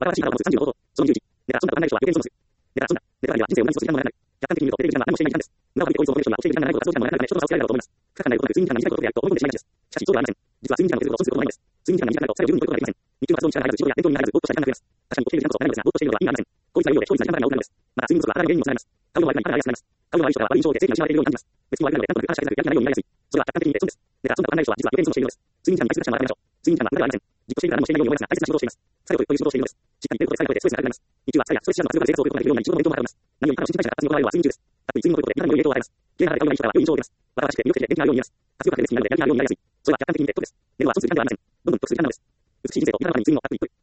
新しい方を持つ30の方法。その10時。ネタそんな考える人は余計に損する。ネタそんな。ネタが人生を同じと時間もらえない。客観的に見ると、テレビ時間は何もしていない時間です。なお、こいつを求める人には教える時間がないことか、そう時間もらえないから人の差をつけられると思います。不可解なことなく睡眠時間が短いことであると思い込んでしまいがちです。しかし、そうではありません。実は睡眠時間の継続を損することもないんです。睡眠時間が短くなると、作業を十分に取ることができません。日中は発動に力が入らず、仕事や勉強に入らず、ぼーっとした時間が増えます。確かに起きている時間こそ長いのですが、ぼーっとしているのは意味がありません。効率が良いようで、消費する時間が多くなるのです。また、睡眠不足は体に原因にもつながります。顔色が悪くなり、体が痒くなります。顔色が悪い人は悪い印象を受け、生理が失われているように感じます。別に悪いので、なんとなく話しかけず、やる気がないようになりやすい。それは客観的に見て損です。ネタそんなことない人は実は余計に損しているのです。睡眠時間に大切な人は学びましょう。睡眠時間は無駄ではありません。じっとしているから何もしていないように思いますが、大切な仕事をしています。作業という仕事をしているのです。しっかりということで疲れが取れてストレスがなくなります。日中は疲れやストレス知らずの活動が生活を送ることができるようになり、仕事の勉強もはかどります。何より彼の新陳代謝が活動の場合は睡眠中です。たっぷり睡眠をとることで、皆に良い影響を与えます。綺麗な肌で顔がいい人は良い印象を受けます。バタバタして魅力的で元気があるように見えます。活力が出るになるのでやる気があるようになりやすい。それは客観的に見て得です。寝るは損する時間ではありません。どんどん得する時間なのです。美しい人生と豊かに睡眠をたっぷりとる。